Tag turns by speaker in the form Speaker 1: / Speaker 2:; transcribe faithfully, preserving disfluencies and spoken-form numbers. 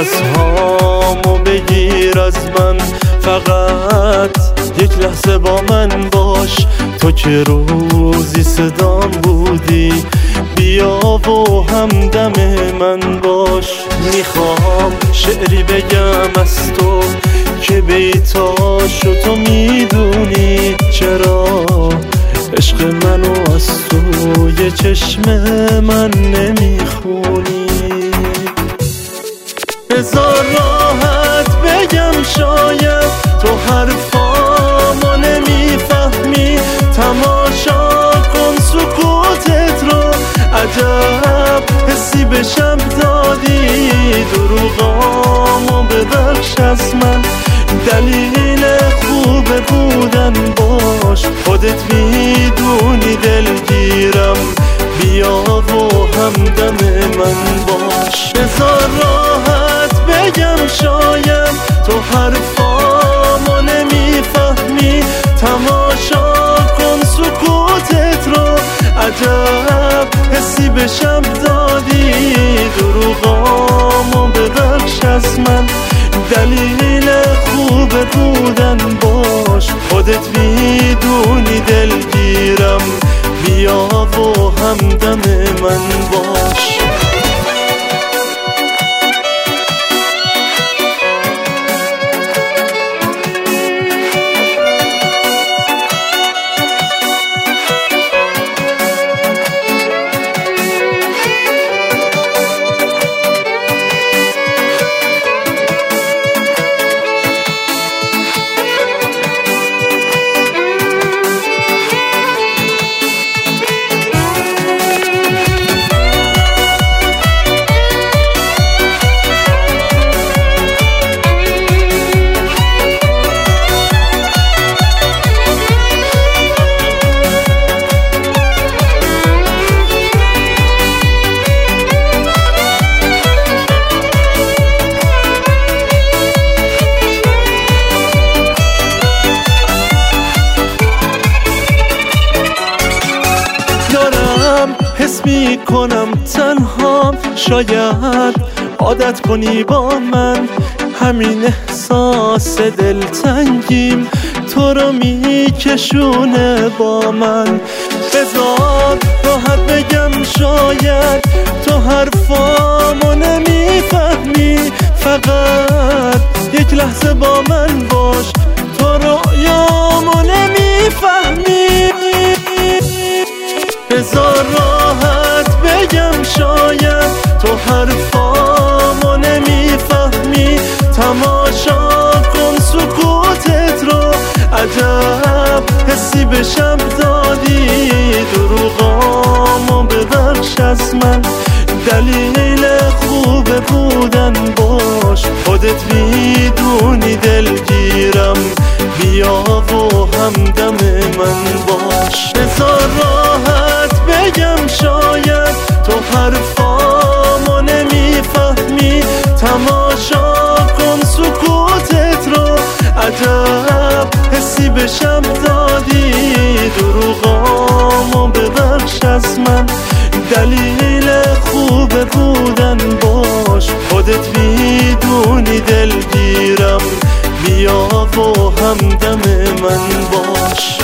Speaker 1: نیازهامو بگیر از من، فقط یک لحظه با من باش. تو که روزی صدام بودی، بیا و همدم من باش. میخوام شعری بگم از تو که بیتاشو تو میدونی، چرا عشق منو از توی چشم من نمیخونی. بذار راحت بگم، شاید تو حرفامو نمیفهمی. تماشا کن سکوتت رو، عجب حسی به شب دادی. دروغامو ببخش از من، دلیل خوب بودن باش. خودت میدونی دلگیرم، بیا و همدم من باش. بذار راحت بگم، شاید تو حرفامو نمیفهمی. تماشا کن سکوتت رو، عجب حسی به شب دادی. دروغامو ببخش از من، دلیل خوب بودن باش. خودت میدونی دلگیرم، بیا و همدم من باش. حس می کنم تنها، شاید عادت کنی با من. همین احساس دلتنگیم تو رو میکشونه با من. بذار راحت بگم، شاید تو حرفامو نمیفهمی. فقط یک لحظه با من باش، تو رویامو نمیفهمی. بذار راحت بگم، شاید تو حرفامو نمیفهمی. تماشا کن سکوتت رو، عجب حسی به شب دادی. دروغامو ببخش از من، دلیل خوب بودن باش. خودت میدونی دلگیرم، بیا و همدم من باش. بذار راحت بگم، شاید تو حرفامو نمیفهمی. تماشا کن سکوتت رو، عجب حسی به شب دادی. دروغامو ببخش از من، دلیل خوب بودن باش. خودت میدونی دلگیرم، بیا و همدم من باش.